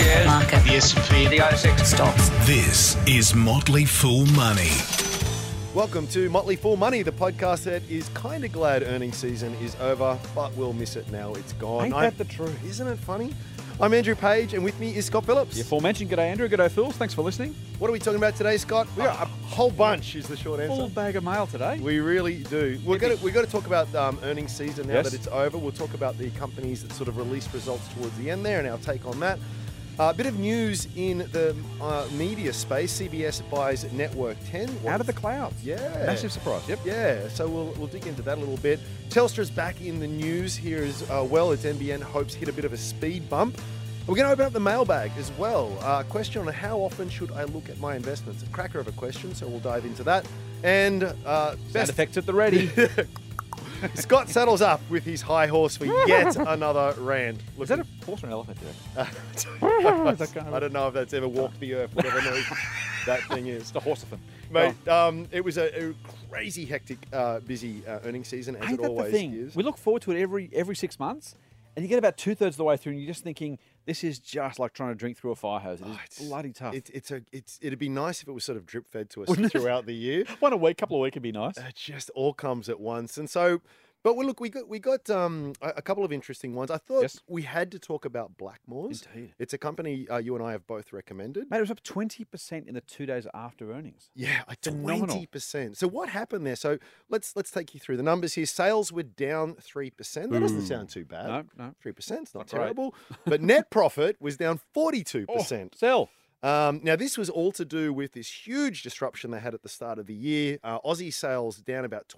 shares, market, the S&P, the ASX stocks. This is Motley Fool Money. Welcome to Motley Fool Money, the podcast that is kind of glad earnings season is over, but we'll miss it now. It's gone. Ain't that the truth? Isn't it funny? I'm Andrew Page, and with me is Scott Phillips. The aforementioned. G'day, Andrew. G'day, Phils. Thanks for listening. What are we talking about today, Scott? We got a whole bunch is the short answer. Full bag of mail today. We really do. We've got to talk about earnings season now Yes. that it's over. We'll talk about the companies that sort of released results towards the end there and our take on that. A bit of news in the media space. CBS buys Network 10. Out of the clouds. Yeah. Massive surprise. Yep. Yeah, so we'll dig into that a little bit. Telstra's back in the news here as well as NBN hopes hit a bit of a speed bump. We're going to open up the mailbag as well. Question on how often should I look at my investments? A cracker of a question, so we'll dive into that. And Sound effects at the ready. Scott saddles up with his high horse for yet another rand. Is that a horse or an elephant? I don't know if that's ever walked the earth, whatever noise that thing is. It's the horseophant. Mate, it was a crazy, hectic, busy earnings season, as Ain't it that always the thing? is. We look forward to it every 6 months, and you get about 2/3 of the way through, and you're just thinking, this is just like trying to drink through a fire hose. It is bloody tough. It'd be nice if it was sort of drip fed to us throughout the year. One a week, couple of weeks would be nice. It just all comes at once, and so. But look, we got a couple of interesting ones. I thought we had to talk about Blackmores. Indeed. It's a company you and I have both recommended. Mate, it was up 20% in the 2 days after earnings. Yeah, Phenomenal. 20%. So what happened there? So let's take you through the numbers here. Sales were down 3%. That doesn't sound too bad. No. 3% is not Not great. terrible. But net profit was down 42%. Sell. Now, this was all to do with this huge disruption they had at the start of the year. Aussie sales down about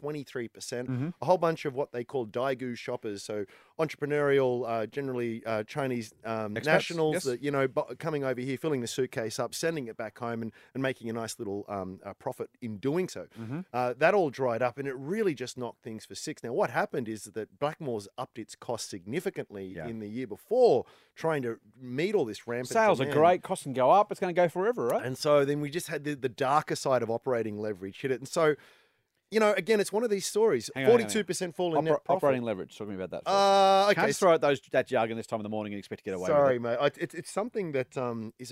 23%. A whole bunch of what they call Daigou shoppers, so entrepreneurial, generally Chinese nationals that, coming over here, filling the suitcase up, sending it back home and making a nice little profit in doing so. That all dried up, and it really just knocked things for six. Now, what happened is that Blackmores upped its costs significantly in the year before, trying to meet all this rampant Sales are demand. great. Costs can go up. It's going to go forever, right? And so then we just had the darker side of operating leverage hit it. And so, again, it's one of these stories. Hang on, 42% fall in net profit. Operating leverage. Talk to me about that. Okay. Can't just throw out that jargon this time in the morning and expect to get away Sorry, with it. mate. It's something that is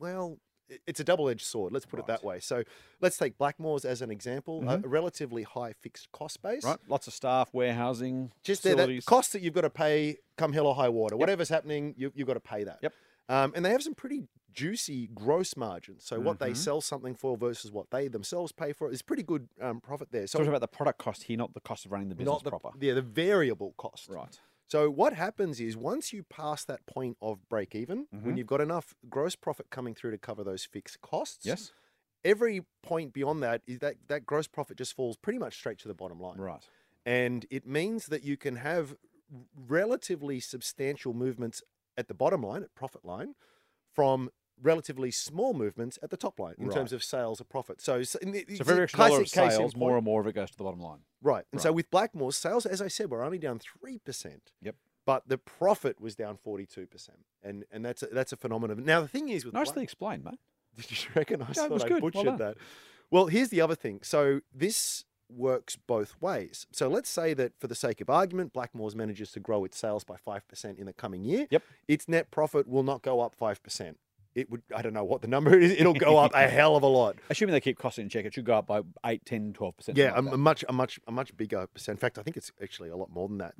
it's a double-edged sword. Let's put it that way. So let's take Blackmores as an example. A relatively high fixed cost base. Right. Lots of staff, warehousing, Just there, that facilities. cost that you've got to pay come hell or high water. Whatever's happening, you've got to pay that. Yep. And they have some pretty juicy gross margins. So what they sell something for versus what they themselves pay for is pretty good profit there. So Talking about the product cost here, not the cost of running the business proper. the variable cost. Right. So what happens is once you pass that point of break even, when you've got enough gross profit coming through to cover those fixed costs, Yes. every point beyond that is that gross profit just falls pretty much straight to the bottom line. Right. And it means that you can have relatively substantial movements at the bottom line, at profit line, from relatively small movements at the top line in terms of sales or profit. So in the, So for every extra dollar of sales, more and more of it goes to the bottom line. Right. And so with Blackmores, sales, as I said, were only down 3%. Yep. But the profit was down 42%. And that's a phenomenon. Now, the thing is with Nicely explained, mate. Did you reckon? I it thought was I good. Well butchered done. that. Well, here's the other thing. So this works both ways. So let's say that for the sake of argument, Blackmores manages to grow its sales by 5% in the coming year. Yep. Its net profit will not go up 5%. It would, I don't know what the number is. It'll go up a hell of a lot. Assuming they keep costs in check, it should go up by 8, 10, 12%. Yeah, something a like that. much bigger percent. In fact, I think it's actually a lot more than that.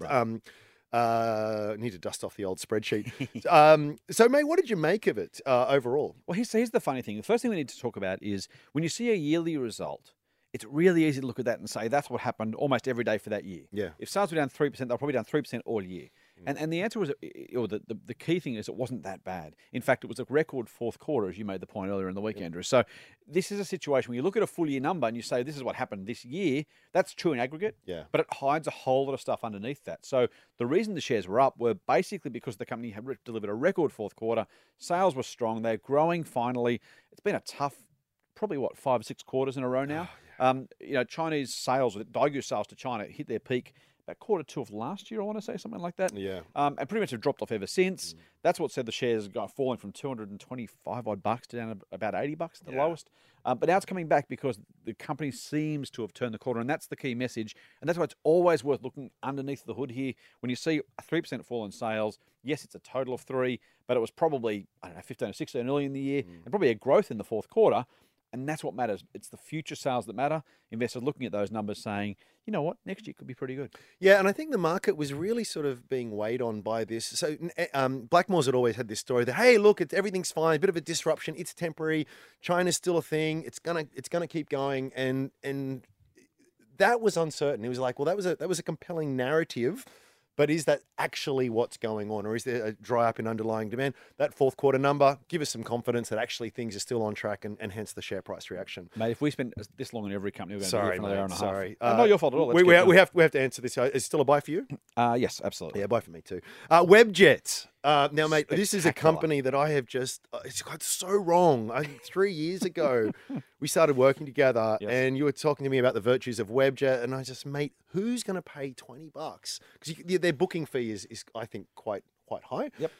Right. Need to dust off the old spreadsheet. So, mate, what did you make of it overall? Well, here's the funny thing. The first thing we need to talk about is when you see a yearly result, it's really easy to look at that and say that's what happened almost every day for that year. Yeah. If sales were down 3%, they're probably down 3% all year. And the answer was, or the key thing is, it wasn't that bad. In fact, it was a record fourth quarter, as you made the point earlier in the week, Andrew. So this is a situation where you look at a full year number and you say, this is what happened this year. That's true in aggregate, but it hides a whole lot of stuff underneath that. So the reason the shares were up were basically because the company had delivered a record fourth quarter. Sales were strong. They're growing finally. It's been a tough, probably 5 or 6 quarters in a row now. Chinese sales, Daigou sales to China hit their peak about Q2 of last year, I want to say, something like that. Yeah. And pretty much have dropped off ever since. That's what said the shares got falling from 225 odd bucks to down to about 80 bucks at the lowest. But now it's coming back because the company seems to have turned the corner, and that's the key message. And that's why it's always worth looking underneath the hood here. When you see a 3% fall in sales, yes, it's a total of 3, but it was probably, I don't know, 15 or 16 early in the year, and probably a growth in the fourth quarter. And that's what matters. It's the future sales that matter. Investors looking at those numbers saying, you know what, next year could be pretty good. Yeah, and I think the market was really sort of being weighed on by this. So Blackmore's had always had this story that, hey, look, everything's fine, a bit of a disruption, it's temporary, China's still a thing, it's gonna keep going, and that was uncertain. It was like, well, that was a compelling narrative. But is that actually what's going on, or is there a dry up in underlying demand? That fourth quarter number, give us some confidence that actually things are still on track, and hence the share price reaction. Mate, if we spent this long in every company, we're going to be here for another hour and a half. Sorry, Not your fault at all. We have to answer this. Is it still a buy for you? Yes, absolutely. Yeah, buy for me too. Webjet. Now, mate, this is a Spectacular. company that I have just, it's got so wrong. 3 years ago, we started working together, Yes. and you were talking to me about the virtues of Webjet, and I just, mate, who's going to pay $20? Because their booking fee is, I think, quite high. Yep.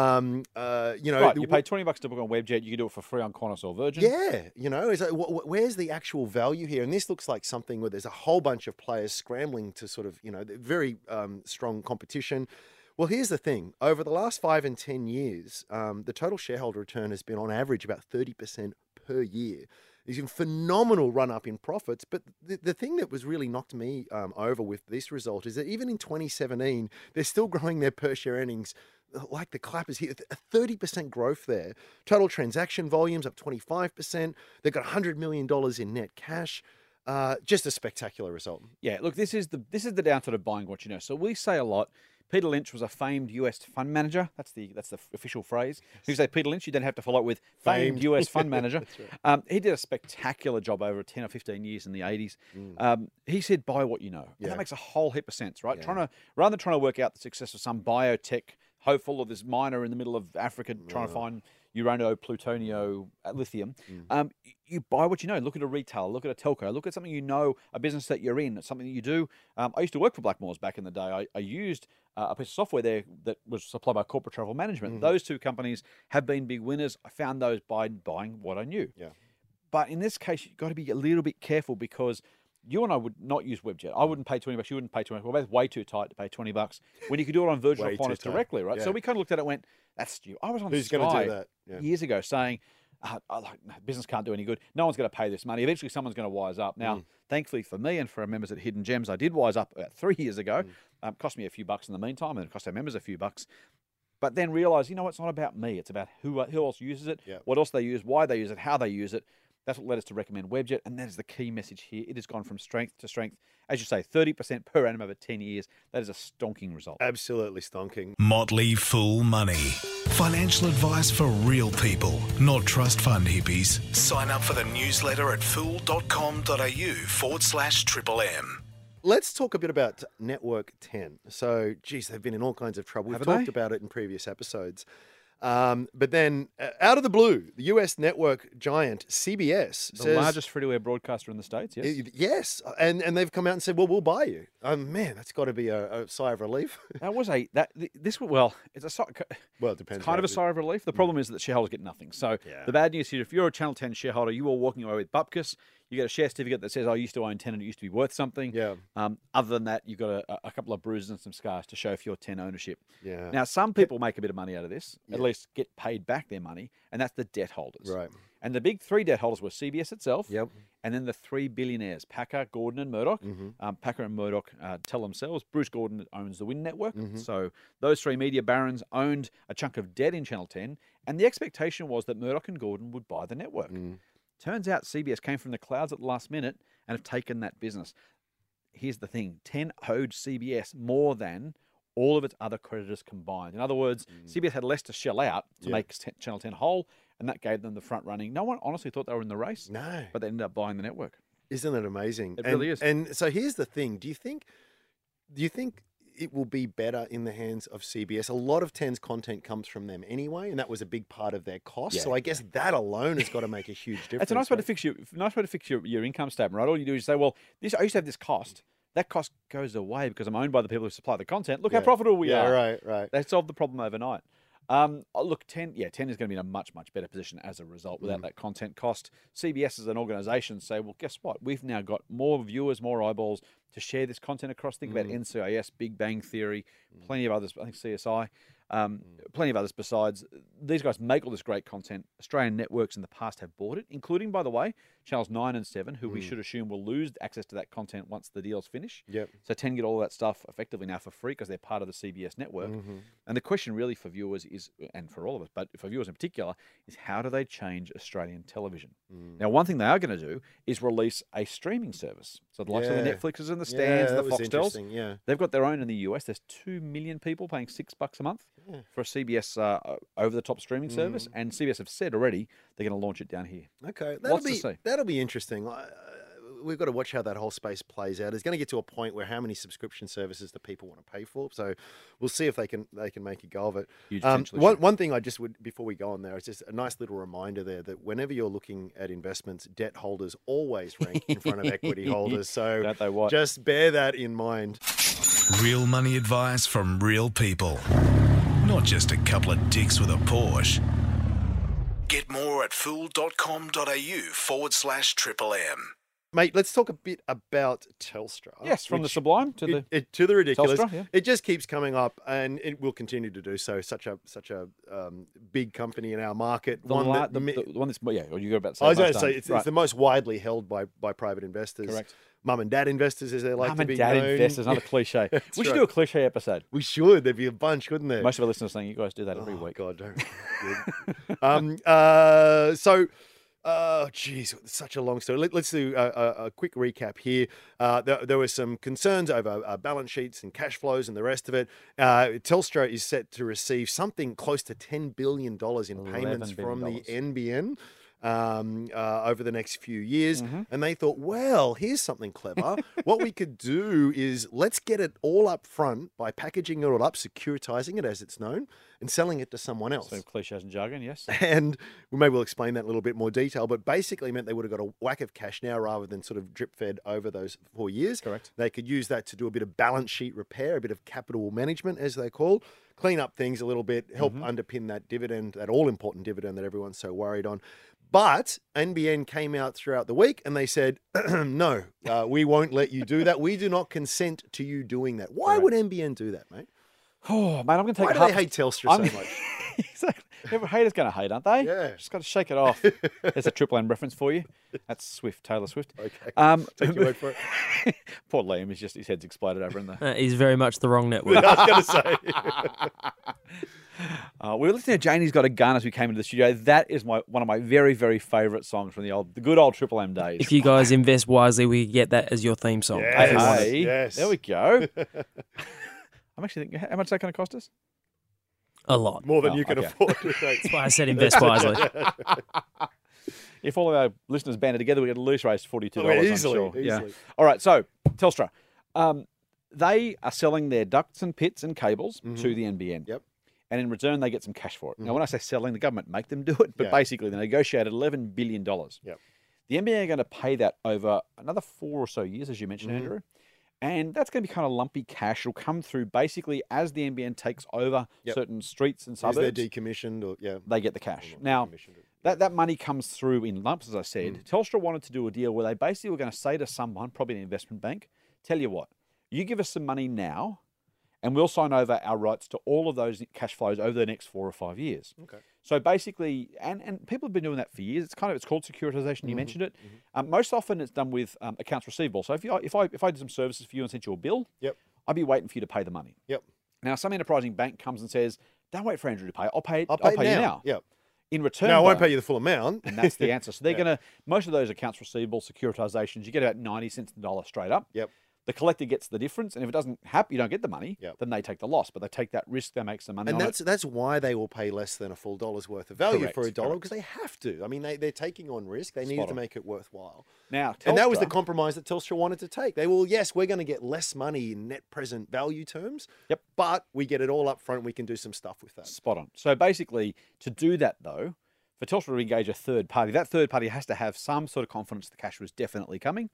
You know, Right, you pay $20 to book on Webjet, you can do it for free on Qantas or Virgin. yeah, you know, it's like, where's the actual value here? And this looks like something where there's a whole bunch of players scrambling to sort of, you know, very strong competition. Well, here's the thing. Over the last 5 and 10 years, the total shareholder return has been on average about 30% per year. There's a phenomenal run up in profits. But the thing that was really knocked me over with this result is that even in 2017, they're still growing their per share earnings like the clappers here. A 30% growth there. Total transaction volumes up 25%. They've got $100 million in net cash. Just a spectacular result. Yeah, look, this is the downside of buying what you know. So we say a lot. Peter Lynch was a famed US fund manager. That's the official phrase. If you say Peter Lynch, you then have to follow it with famed US fund manager. Right. He did a spectacular job over 10 or 15 years in the 80s. He said, buy what you know. And that makes a whole heap of sense, right? Yeah. Rather than trying to work out the success of some biotech hopeful or this miner in the middle of Africa trying to find urano, plutonio, lithium. You buy what you know. Look at a retailer, look at a telco, look at something you know, a business that you're in, something that you do. I used to work for Blackmore's back in the day. I used a piece of software there that was supplied by Corporate Travel Management. Those two companies have been big winners. I found those by buying what I knew. Yeah. But in this case, you've got to be a little bit careful because you and I would not use Webjet. I wouldn't pay $20. You wouldn't pay $20. We're both way too tight to pay $20 when you could do it on Virgin or Way too Qantas tight. directly, right? Yeah. So we kind of looked at it and went, that's stupid. I was on Who's Sky going to do that? Yeah. years ago saying, business can't do any good. No one's going to pay this money. Eventually, someone's going to wise up. Now, thankfully for me and for our members at Hidden Gems, I did wise up about 3 years ago. Cost me a few bucks in the meantime, and it cost our members a few bucks. But then realised, you know, it's not about me. It's about who else uses it, Yeah. what else they use, why they use it, how they use it. That's what led us to recommend Webjet, and that is the key message here. It has gone from strength to strength. As you say, 30% per annum over 10 years. That is a stonking result. Absolutely stonking. Motley Fool Money. Financial advice for real people, not trust fund hippies. Sign up for the newsletter at fool.com.au/triple-M. Let's talk a bit about Network 10. So, geez, they've been in all kinds of trouble. We've Haven't talked they? about it in previous episodes. But then, out of the blue, the US network giant CBS The says, largest free-to-air broadcaster in the States, yes? Yes, and they've come out and said, well, we'll buy you. Man, that's got to be a sigh of relief. It's a Well, it depends. kind of how a sigh of relief. The problem is that shareholders get nothing. So Yeah. the bad news here, if you're a Channel 10 shareholder, you are walking away with bupkis. You get a share certificate that says, I used to own 10 and it used to be worth something. Yeah. Other than that, you've got a couple of bruises and some scars to show for your 10 ownership. Yeah. Now, some people make a bit of money out of this, at least get paid back their money, and that's the debt holders. Right. And the big three debt holders were CBS itself, Yep. and then the three billionaires, Packer, Gordon, and Murdoch. Packer and Murdoch tell themselves. Bruce Gordon owns the Win Network. So those three media barons owned a chunk of debt in Channel 10, and the expectation was that Murdoch and Gordon would buy the network. Turns out CBS came from the clouds at the last minute and have taken that business. Here's the thing. 10 owed CBS more than all of its other creditors combined. In other words, CBS had less to shell out to make Channel 10 whole, and that gave them the front running. No one honestly thought they were in the race, No. but they ended up buying the network. Isn't that amazing? It really is. And so here's the thing. Do you think it will be better in the hands of CBS? A lot of 10's content comes from them anyway, and that was a big part of their cost. Yeah. So I guess that alone has got to make a huge difference. It's a nice way to right? fix your income statement, right? All you do is say, well, I used to have this cost, that cost goes away because I'm owned by the people who supply the content. Look how profitable we are. Right. They solved the problem overnight. Look, 10 is going to be in a much, much better position as a result without that content cost. CBS as an organisation say, well, guess what? We've now got more viewers, more eyeballs to share this content across. Think about NCIS, Big Bang Theory, plenty of others, I think CSI, plenty of others besides. These guys make all this great content. Australian networks in the past have bought it, including, by the way, Channels 9 and 7, who we should assume will lose access to that content once the deals finish. Yep. So 10 get all that stuff effectively now for free because they're part of the CBS network. And the question really for viewers is, and for all of us, but for viewers in particular, is how do they change Australian television? Now, one thing they are going to do is release a streaming service. So the likes of the Netflixes and the Stans, the Foxtels, Yeah. they've got their own in the US. There's 2 million people paying $6 a month for a CBS over-the-top streaming service, and CBS have said already they're going to launch it down here. Okay, Lots to see. that'll be interesting. We've got to watch how that whole space plays out. It's going to get to a point where how many subscription services do people want to pay for? So we'll see if they can make a go of it. Huge potential issue. One thing I just would, before we go on there, it's just a nice little reminder there that whenever you're looking at investments, debt holders always rank in front of equity holders. So Don't they what? just bear that in mind. Real money advice from real people. Not just a couple of dicks with a Porsche. Get more at fool.com.au/Triple M. Mate, let's talk a bit about Telstra. Yes, from the which- sublime to the... to the ridiculous. Telstra, yeah. It just keeps coming up, and it will continue to do so. Such a big company in our market. The one that's... Yeah, or you got about to say... I was going to most say done. it's Right. the most widely held by private investors. Correct. Mum and dad investors, as they like Mum to and be dad known. investors, another cliche. We should right. do a cliche episode. We should. There'd be a bunch, couldn't there? Most of our listeners saying you guys do that every Oh, week. God, don't. Geez, it's such a long story. Let's do a quick recap here. There were some concerns over balance sheets and cash flows and the rest of it. Telstra is set to receive something close to $10 billion in payments $11 from the billion. NBN. Over the next few years. Mm-hmm. And they thought, well, here's something clever. What we could do is let's get it all up front by packaging it all up, securitizing it as it's known, and selling it to someone else. So cliches and jargon, yes. And maybe we'll explain that in a little bit more detail, but basically meant they would have got a whack of cash now rather than sort of drip fed over those 4 years. Correct. They could use that to do a bit of balance sheet repair, a bit of capital management, as they call, clean up things a little bit, help underpin that dividend, that all important dividend that everyone's so worried on. But NBN came out throughout the week and they said, no, we won't let you do that. We do not consent to you doing that. Why would NBN do that, mate? Oh, mate, I'm going to take Why a do half... they hate Telstra so much? Exactly. Every hater's going to hate, aren't they? Yeah. Just got to shake it off. There's a Triple M reference for you. That's Swift, Taylor Swift. Okay. Take your word for it. Poor Liam, his head's exploded over in the... He's very much the wrong network. I was going to say. We were listening to Janie's Got a Gun as we came into the studio. That is one of my very, very favourite songs from the good old Triple M days. If you guys invest wisely, we get that as your theme song. Yes. Hey, Yes. there we go. I'm actually thinking, how much is that going to cost us? A lot. More than Oh, you can okay. afford. That's why I said invest wisely. If all of our listeners banded together, we could at least raise $42, Easily, I'm sure. Yeah. easily. All right, so Telstra. They are selling their ducts and pits and cables to the NBN. Yep. And in return, they get some cash for it. Now, when I say selling, the government make them do it, but Yeah. basically they negotiated $11 billion. Yep. The NBN are going to pay that over another 4 or so years, as you mentioned, Andrew. And that's going to be kind of lumpy cash. It'll come through basically as the NBN takes over certain streets and Is they suburbs. decommissioned or They get the cash. Now, that money comes through in lumps, as I said. Telstra wanted to do a deal where they basically were going to say to someone, probably an investment bank, tell you what, you give us some money now, and we'll sign over our rights to all of those cash flows over the next 4 or 5 years. Okay. So basically, and people have been doing that for years. It's called securitization. You mentioned it. Most often, it's done with accounts receivable. So if I did some services for you and sent you a bill, Yep. I'd be waiting for you to pay the money. Yep. Now, some enterprising bank comes and says, "Don't wait for Andrew to pay. I'll pay I'll you pay now." Yep. In return, No, I won't though- pay you the full amount. and that's the answer. So they're going to, most of those accounts receivable securitizations, you get about 90 cents on the dollar straight up. Yep. The collector gets the difference, and if it doesn't happen, you don't get the money, Yep. then they take the loss. But they take that risk, they make some money And on that's why they will pay less than a full dollar's worth of value Correct, for a dollar, correct. because they have to. I mean, they're taking on risk. They needed to on. make it worthwhile. it. Now, And that was the Telstra- compromise that Telstra wanted to take. They will, yes, we're going to get less money in net present value terms. Yep. But we get it all up front. We can do some stuff with that. Spot on. So basically, to do that, though, for Telstra to engage a third party, that third party has to have some sort of confidence the cash was definitely coming. Yep.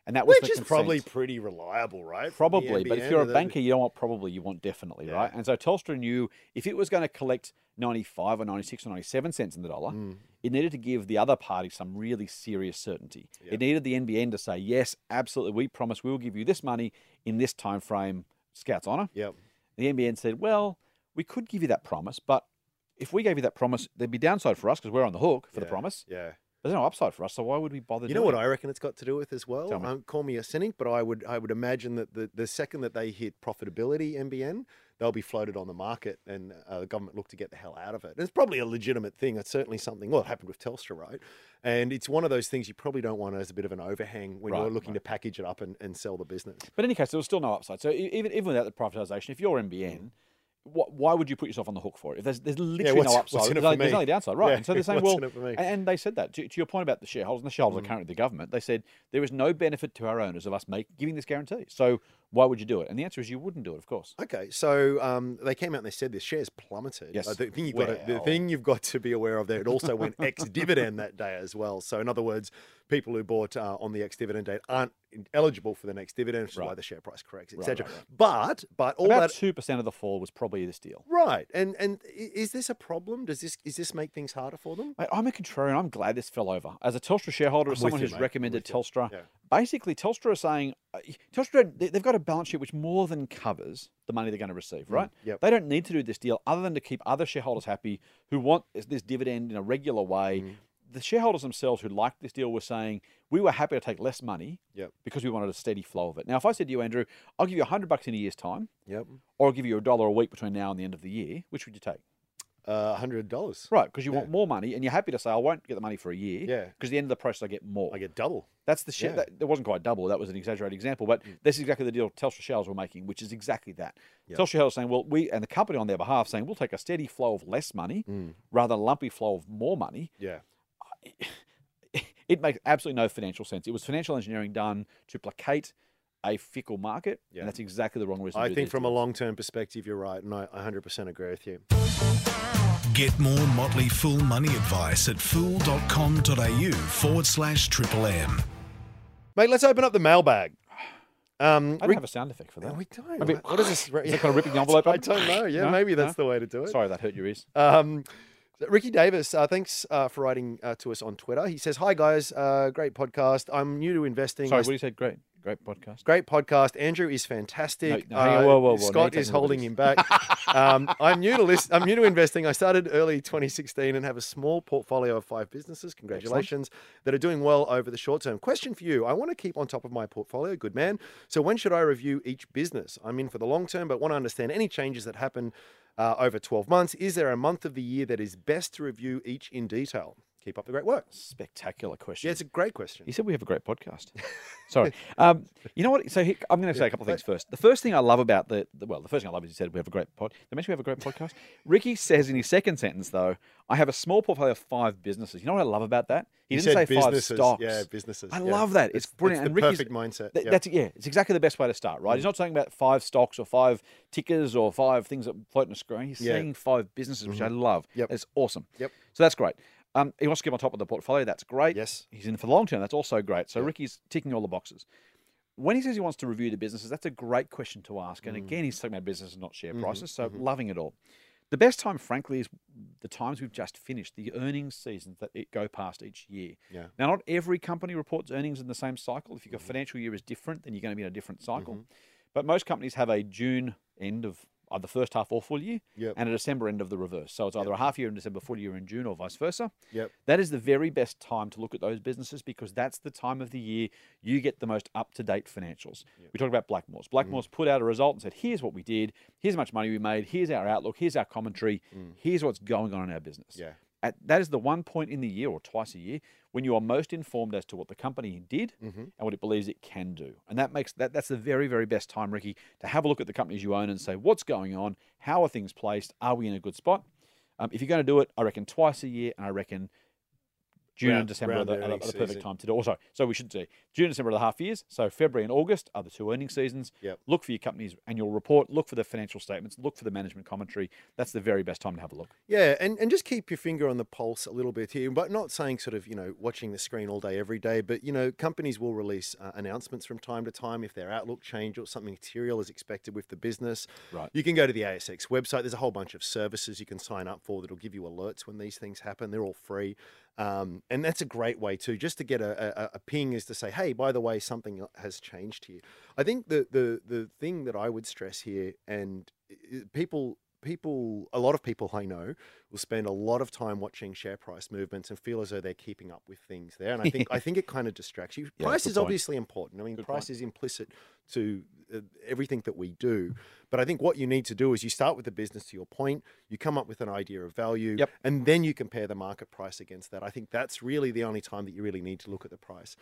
And that was Which the is probably consent. pretty reliable, right? from the Probably, but if NBN? you're a banker, you don't want probably, you want definitely, Yeah. right? And so Telstra knew if it was going to collect 95 or 96 or 97 cents in the dollar, it needed to give the other party some really serious certainty. Yeah. It needed the NBN to say, yes, absolutely, we promise we will give you this money in this time frame, Scouts honour. Yep. The NBN said, well, we could give you that promise, but if we gave you that promise, there'd be downside for us because we're on the hook for the Yeah. promise. Yeah. There's no upside for us, so why would we bother You doing know what it? I reckon it's got to do with as well? Tell me. Call me a cynic, but I would imagine that the second that they hit profitability, NBN, they'll be floated on the market and the government look to get the hell out of it. And it's probably a legitimate thing. It's certainly something, well, it happened with Telstra, right? And it's one of those things you probably don't want as a bit of an overhang when you're Right, looking to package it up and sell the business. But in any case, there was still no upside. So even without the privatisation, if you're NBN, why would you put yourself on the hook for it? If there's literally what's- no what's upside, in it there's for there's me? only downside, right? Yeah, And so they're saying, what's well, in it for me? and they said that to your point about the shareholders, and the shareholders are currently the government. They said there is no benefit to our owners of us giving this guarantee. So why would you do it? And the answer is you wouldn't do it, of course. Okay, so they came out and they said this shares plummeted. Yes. The thing Well. you've got to be aware of there, it also went ex-dividend that day as well. So in other words, people who bought on the ex-dividend date aren't eligible for the next dividend, which is why Right. the share price corrects, Right, etc. right, right. But all About that 2% of the fall was probably this deal. right, and is this a problem? Is this make things harder for them? Mate, I'm a contrarian. I'm glad this fell over. As a Telstra shareholder, as I'm with someone you, who's mate. I'm recommended with you. Telstra, Yeah. basically Telstra are saying, they've got a balance sheet which more than covers the money they're going to receive, right? yep. They don't need to do this deal other than to keep other shareholders happy who want this dividend in a regular way. The shareholders themselves who liked this deal were saying, we were happy to take less money Yep. because we wanted a steady flow of it. Now, if I said to you, Andrew, I'll give you $100 in a year's time, Yep. or I'll give you $1 a week between now and the end of the year, which would you take? $100. Right, because you want more money, and you're happy to say, I won't get the money for a year. Yeah. Because at the end of the process, I get more. I get double. That's the shit. Yeah. That wasn't quite double. That was an exaggerated example, but that's exactly the deal Telstra shareholders were making, which is exactly that. Telstra shareholders saying, well, and the company on their behalf saying, we'll take a steady flow of less money rather than a lumpy flow of more money. Yeah. It makes absolutely no financial sense. It was financial engineering done to placate a fickle market, Yeah. and that's exactly the wrong reason to I do think these from a deals. long-term perspective, you're right, and I 100% agree with you. Get more Motley Fool money advice at fool.com.au/Triple M. Mate, let's open up the mailbag. I don't have a sound effect for that. No, we don't. Maybe- What is this? Is that kind of ripping the envelope I up? don't know. Yeah, No? maybe that's No? the way to do it. Sorry, that hurt your ears. Ricky Davis, thanks for writing to us on Twitter. He says, "Hi guys, great podcast. I'm new to investing. Sorry, what did you say? Great podcast. Great podcast. Andrew is fantastic. No, hang on, whoa. Now Scott you're is taking holding liberties. him back. I'm new to investing. I started early 2016 and have a small portfolio of 5 businesses. Congratulations, that are doing well over the short term. Question for you: I want to keep on top of my portfolio. Good man. So when should I review each business? I'm in for the long term, but want to understand any changes that happen over 12 months. Is there a month of the year that is best to review each in detail? Keep up the great work." Spectacular question. Yeah, it's a great question. You said we have a great podcast. Sorry. You know what? So I'm going to say a couple of things first. The first thing I love about the first thing I love is you said we have a great pod. Did I mention we have a great podcast? Ricky says in his second sentence, though, I have a small portfolio of 5 businesses. You know what I love about that? He didn't say said 5 businesses. stocks. Yeah, businesses. I yeah. love that. It's brilliant. It's And the Ricky's- perfect mindset. Th- yeah. That's it's exactly the best way to start, right? He's not talking about 5 stocks or 5 tickers or 5 things that float on a screen. He's Yeah. saying 5 businesses, which I love. Yep. It's awesome. Yep. So that's great. He wants to keep on top of the portfolio. That's great. Yes. He's in for the long term. That's also great. So Ricky's ticking all the boxes. When he says he wants to review the businesses, that's a great question to ask. And again, he's talking about businesses, not share prices. So loving it all. The best time, frankly, is the times we've just finished, the earnings seasons that go past each year. Yeah. Now, not every company reports earnings in the same cycle. If your financial year is different, then you're going to be in a different cycle. But most companies have a June end of either first half or full year, Yep. and a December end of the reverse. So it's either a half year in December, full year in June, or vice versa. Yep. That is the very best time to look at those businesses because that's the time of the year you get the most up-to-date financials. We talked about Blackmores. Blackmores put out a result and said, here's what we did, here's how much money we made, here's our outlook, here's our commentary, here's what's going on in our business. Yeah. That is the one point in the year or twice a year when you are most informed as to what the company did and what it believes it can do. And that's the very, very best time, Ricky, to have a look at the companies you own and say, what's going on? How are things placed? Are we in a good spot? If you're going to do it, I reckon twice a year, and I reckon June Round- and December are round the earnings perfect season. time to do. Also, so we should say June and December are the half years. So February and August are the two earnings seasons. Yep. Look for your company's annual report. Look for the financial statements. Look for the management commentary. That's the very best time to have a look. Yeah, and just keep your finger on the pulse a little bit here, but not saying sort of, watching the screen all day, every day. But, companies will release announcements from time to time if their outlook change or something material is expected with the business. Right. You can go to the ASX website. There's a whole bunch of services you can sign up for that'll give you alerts when these things happen. They're all free. And that's a great way too, just to get a ping is to say, hey, by the way, something has changed here. I think the thing that I would stress here, and people, a lot of people I know will spend a lot of time watching share price movements and feel as though they're keeping up with things there. And I think it kind of distracts you. Yeah, Price good is point. obviously important. I mean, Good price point. is implicit to everything that we do. But I think what you need to do is you start with the business, to your point, you come up with an idea of value, Yep. and then you compare the market price against that. I think that's really the only time that you really need to look at the price.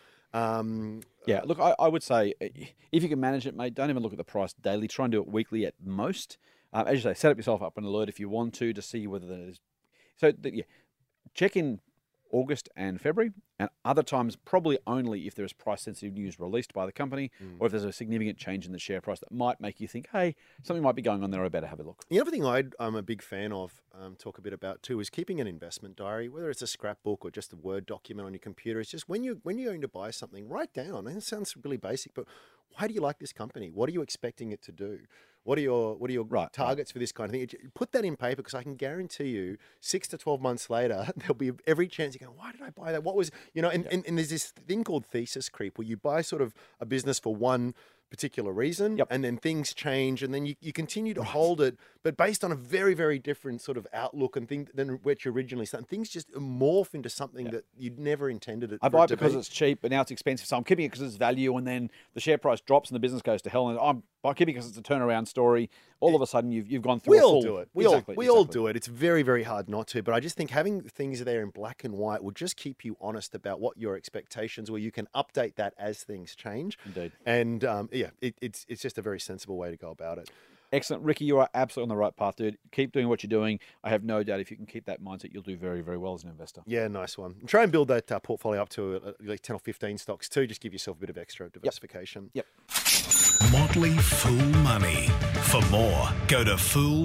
Yeah, look, I would say if you can manage it, mate, don't even look at the price daily. Try and do it weekly at most. As you say, set up yourself up an alert if you want to see whether there's. So, check in August and February, and other times probably only if there is price-sensitive news released by the company or if there's a significant change in the share price that might make you think, hey, something might be going on there, I better have a look. The other thing I'm a big fan of, talk a bit about too, is keeping an investment diary, whether it's a scrapbook or just a Word document on your computer. It's just when you're going to buy something, write down, and it sounds really basic, but why do you like this company? What are you expecting it to do? What are your Right, targets for this kind of thing? Put that in paper, because I can guarantee you 6 to 12 months later, there'll be every chance you're going, why did I buy that? What was, and there's this thing called thesis creep where you buy sort of a business for one particular reason, Yep. and then things change, and then you continue to hold it, but based on a very, very different sort of outlook and thing than what you originally started. Things just morph into something that you'd never intended it. I for buy it to because be. it's cheap, but now it's expensive, so I'm keeping it because it's value, and then the share price drops and the business goes to hell, and I'm keeping it because it's a turnaround story. All of a sudden, you've gone through. We a all full, do it. Exactly, We all exactly. do it. It's very, very hard not to. But I just think having things there in black and white will just keep you honest about what your expectations, where you can update that as things change. Indeed. And it's just a very sensible way to go about it. Excellent. Ricky, you are absolutely on the right path, dude. Keep doing what you're doing. I have no doubt if you can keep that mindset, you'll do very, very well as an investor. Yeah, nice one. And try and build that portfolio up to like 10 or 15 stocks too. Just give yourself a bit of extra diversification. Yep. Motley Fool Money. For more, go to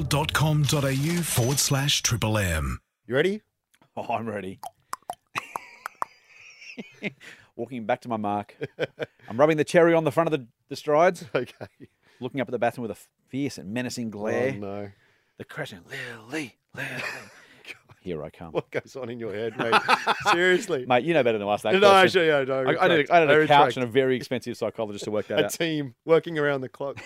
fool.com.au/Triple M. You ready? Oh, I'm ready. Walking back to my mark. I'm rubbing the cherry on the front of the strides, Okay. looking up at the bathroom with a fierce and menacing glare. Oh, no. The crashing, Lily. Here I come. What goes on in your head, mate? Seriously. Mate, you know better than us that No, question. actually, yeah, no. I did retract. a couch retract. and a very expensive psychologist to work that A out. team working around the clock.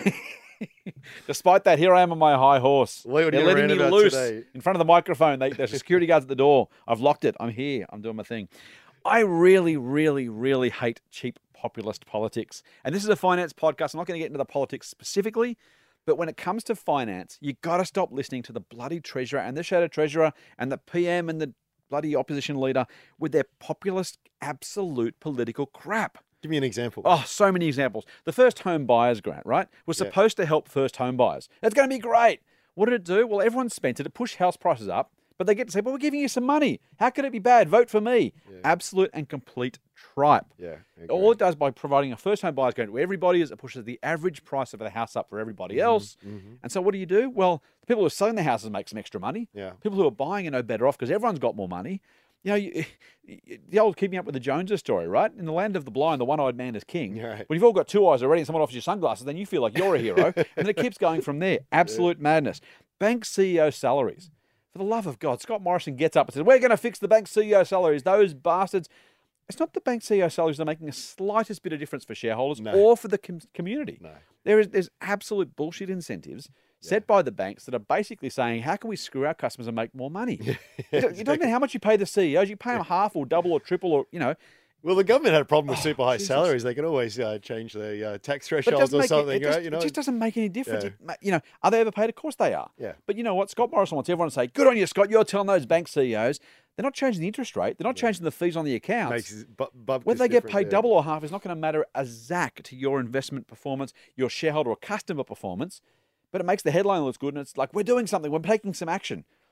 Despite that, here I am on my high horse. What are They're you letting ranting me about loose today? in front of the microphone. There's security guards at the door. I've locked it. I'm here. I'm doing my thing. I really, really, really hate cheap populist politics. And this is a finance podcast. I'm not going to get into the politics specifically, but when it comes to finance, you got to stop listening to the bloody treasurer and the shadow treasurer and the PM and the bloody opposition leader with their populist, absolute political crap. Give me an example. Oh, so many examples. The first home buyers grant, right, was Yeah. supposed to help first home buyers. It's going to be great. What did it do? Well, everyone spent it. It pushed house prices up, but they get to say, well, we're giving you some money. How could it be bad? Vote for me. Absolute and complete tripe. Yeah. I agree. All it does by providing a first home buyer's grant to everybody is it pushes the average price of the house up for everybody else. And so what do? Well, the people who are selling the houses make some extra money. Yeah. People who are buying are no better off because everyone's got more money. You know, the old keeping up with the Joneses story, right? In the land of the blind, the one-eyed man is king. Yeah, right. When you've all got two eyes already and someone offers you sunglasses, then you feel like you're a hero. And then it keeps going from there. Absolute madness. Bank CEO salaries. For the love of God, Scott Morrison gets up and says, we're going to fix the bank CEO salaries. Those bastards. It's not the bank CEO salaries that are making the slightest bit of difference for shareholders No. or for the community. No. There's absolute bullshit incentives set by the banks that are basically saying, how can we screw our customers and make more money? You don't know how much you pay the CEOs. You pay them half or double or triple or, you know. Well, the government had a problem with super high Jesus. salaries. They could always change the tax But it thresholds doesn't or make something, it, right? it just doesn't make any difference. Yeah. You know, are they overpaid? Of course they are. Yeah. But you know what? Scott Morrison wants everyone to say, good on you, Scott. You're telling those bank CEOs. They're not changing the interest rate. They're not changing the fees on the accounts. makes Whether they get paid double or half is not going to matter a zack to your investment performance, your shareholder or customer performance. But it makes the headline look good, and it's like, we're doing something. We're taking some action.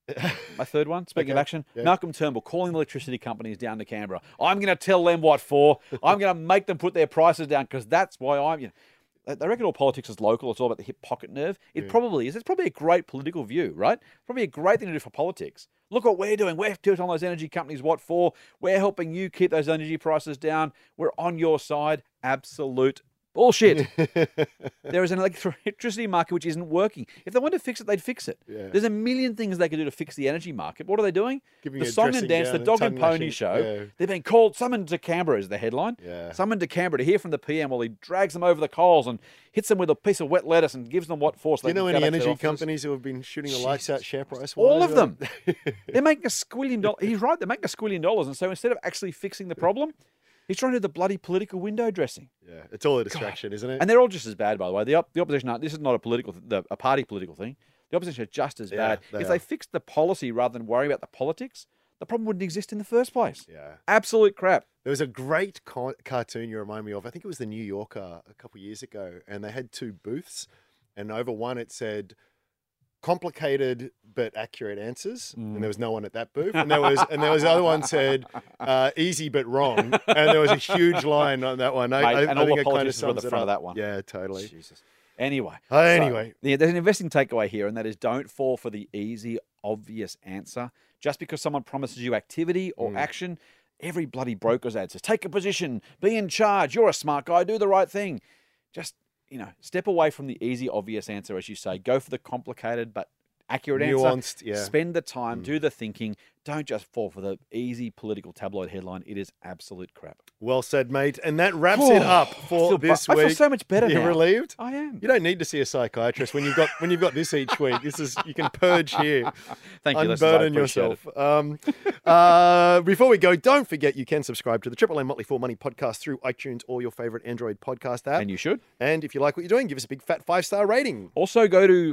My third one, speaking of Okay. action, Yeah. Malcolm Turnbull calling the electricity companies down to Canberra. I'm going to tell them what for. I'm going to make them put their prices down because that's why I'm... They reckon all politics is local. It's all about the hip pocket nerve. It probably is. It's probably a great political view, right? Probably a great thing to do for politics. Look what we're doing. We're telling those energy companies what for. We're helping you keep those energy prices down. We're on your side. Absolute bullshit. There is an electricity market which isn't working. If they wanted to fix it, they'd fix it. Yeah. There's a million things they could do to fix the energy market. What are they doing? Giving The you a song dressing and dance, gown the and dog and tongue pony lashing. show. Yeah. They've been called, summoned to Canberra is the headline. Yeah. Summoned to Canberra to hear from the PM while he drags them over the coals and hits them with a piece of wet lettuce and gives them what for. So Do you they know can any go back to their energy offices. companies who have been shooting the lights out share price? All of them. They're making $1 squillion. He's right. They're making $1 squillion. And so instead of actually fixing the problem, he's trying to do the bloody political window dressing. Yeah, it's all a distraction, isn't it? And they're all just as bad, by the way. The opposition, this is not a political, a party political thing. The opposition are just as bad. they If are. they fixed the policy rather than worry about the politics, the problem wouldn't exist in the first place. Yeah. Absolute crap. There was a great cartoon you remind me of. I think it was the New Yorker a couple of years ago, and they had two booths, and over one it said complicated but accurate answers, and there was no one at that booth. And there was the other one said easy but wrong, and there was a huge line on that one. Mate, and all the politicians were at the front of that one. Yeah, totally. Jesus. Anyway. Anyway. So, yeah, there's an investing takeaway here, and that is don't fall for the easy, obvious answer. Just because someone promises you activity or action, every bloody broker's ad says, take a position, be in charge, you're a smart guy, do the right thing. Just, step away from the easy, obvious answer, as you say. Go for the complicated but accurate Nuanced, answer. yeah. Spend the time, do the thinking. Don't just fall for the easy political tabloid headline. It is absolute crap. Well said, mate. And that wraps it up for this I week. feel so much better You're now. relieved? I am. You don't need to see a psychiatrist when you've got this each week. You can purge here. Thank you, listeners. I Unburden appreciate yourself. Before we go, don't forget you can subscribe to the Triple M Motley Fool Money podcast through iTunes or your favorite Android podcast app. And you should. And if you like what you're doing, give us a big fat 5-star rating. Also, go to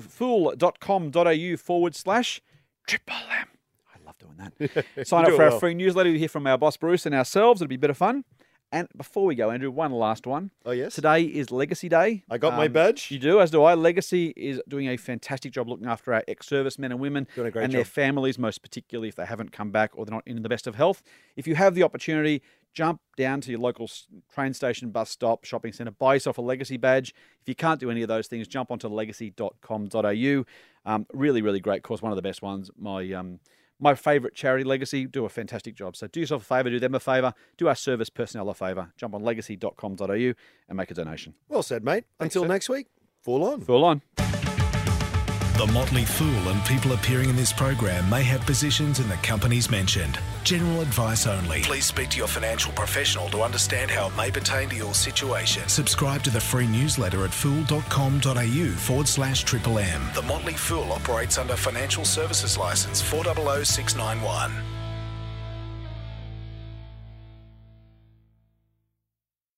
fool.com.au/Triple M. I love doing that. Sign You up do for it our well. free newsletter. You hear from our boss, Bruce, and ourselves. It'll be a bit of fun. And before we go, Andrew, one last one. Oh, yes? Today is Legacy Day. I got my badge. You do, as do I. Legacy is doing a fantastic job looking after our ex-servicemen and women Doing a great and their job. families, most particularly if they haven't come back or they're not in the best of health. If you have the opportunity, jump down to your local train station, bus stop, shopping centre, buy yourself a Legacy badge. If you can't do any of those things, jump onto legacy.com.au. Really, really great course, one of the best ones. My favourite charity, Legacy, do a fantastic job. So do yourself a favour, do them a favour, do our service personnel a favour. Jump on legacy.com.au and make a donation. Well said, mate. Until next week, full on. Full on. The Motley Fool and people appearing in this program may have positions in the companies mentioned. General advice only. Please speak to your financial professional to understand how it may pertain to your situation. Subscribe to the free newsletter at fool.com.au/Triple M. The Motley Fool operates under Financial Services Licence 400691.